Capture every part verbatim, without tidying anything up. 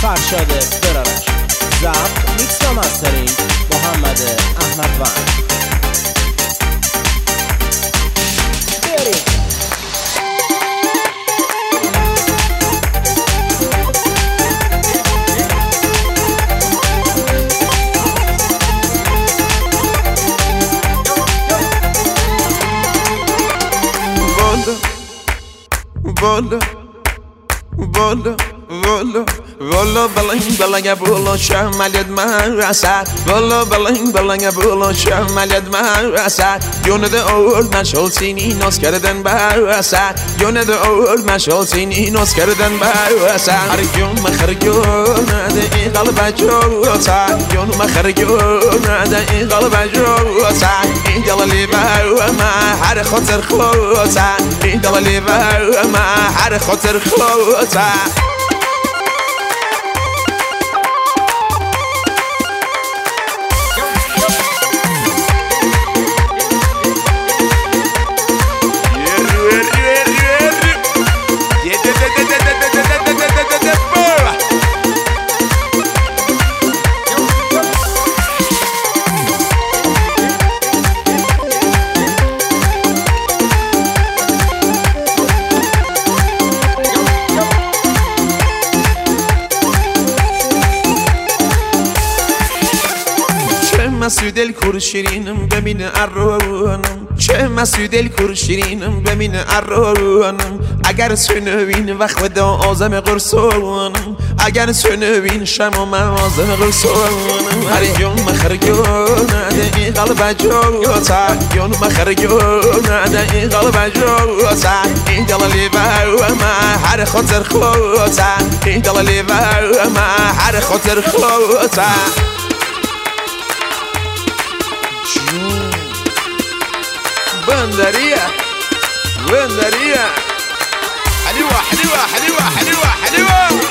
فرشاد فرارش، ضبط میکس و مسترینگ محمد احمد وان. Vola, vola, vola, vola, بلنگ بلنگ بولا شمالت مرسد vola بلنگ بلنگ بولا شمالت مرسد یونده اول مشغول سینی ناز کردن برسد یونده اول مشغول سینی ناز کردن برسد هر یوم مخرجون نده این قلب جوتن یوم مخرجون نده این قلب جوتن این دلی بر ما هر خاطر خلوتن این دلی بر ما هر خاطر خلوتن مسعود الکور شیرینم ببین ارانم چه مسعود الکور شیرینم ببین ارانم اگر سنوین وقت دا آزم قرصانم اگر سنوین شما من آزم قرصانم هر یوم مخرجون نده این قلب جوتا یوم مخرجون نده این قلب جوتا این دلالی بر ما هر خاطر خلوتا این دلالی بر ما هر خاطر خلوتا بندرية بندرية حلوة حلوة حلوة حلوة حلوة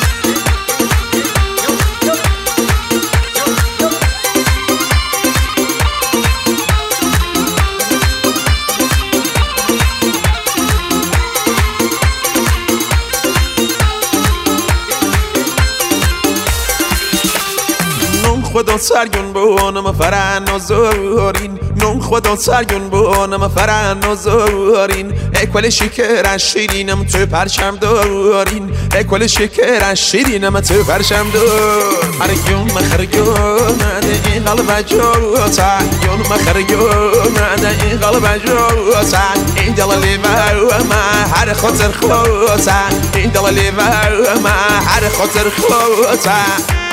خدا سرگون بونم فرن و زورین نون خدا سرگون بونم فرن و زورین اکول شکر شیرینم تو پرچم دارین اکول شکر شیرینم تو پرچم دار هر یوم مخرجون نده این قلب جوتا یوم مخرجون نده این قلب جوتا این دلالی بر ما هر خاطر خلوتا این دلالی بر ما هر خاطر خلوتا